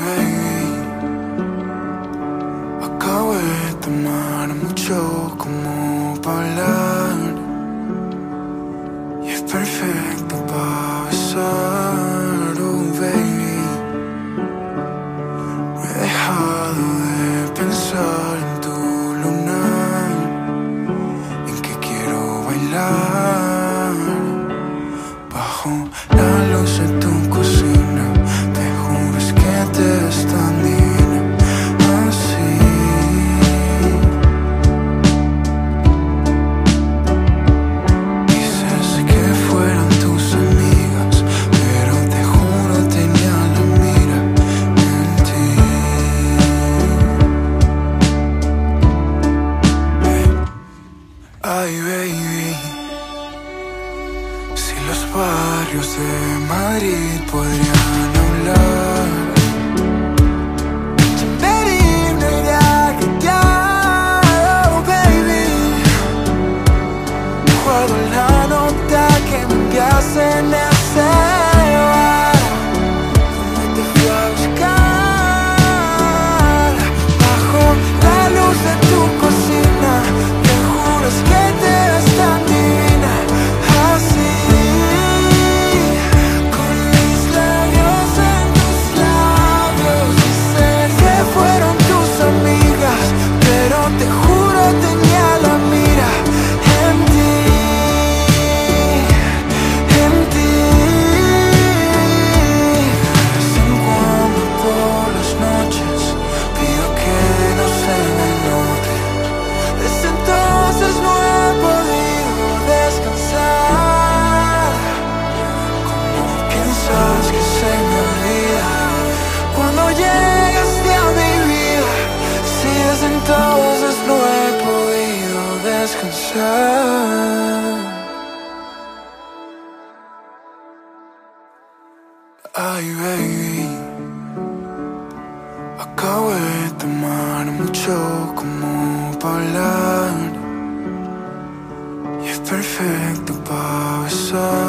baby, acabo de tomar mucho como para hablar y es perfecto para besar, oh baby. No he dejado de pensar en tu lunar, en que quiero bailar bajo la luz de tu cocina. Te juro es que te ves tan divina así. Dices que fueron tus amigas, pero te juro tenía la mira en ti. Ay, baby, si los barrios de Madrid podrían hablar, Chamberí no irá a callar, oh baby. Guardo la nota que me enviaste en ese bar donde te fui a buscar, bajo la luz de tu cocina. Te juro es que te ves tan divina así. Te juro tenía la mira en ti, en ti. De vez en cuando por las noches pido que no se me note. Desde entonces no he podido descansar. ¿Cómo piensas que se me olvida cuando llegaste a mi vida? Si desde entonces no he podido descansar. Ay, baby, acabo de tomar mucho como para hablar y es perfecto para besar.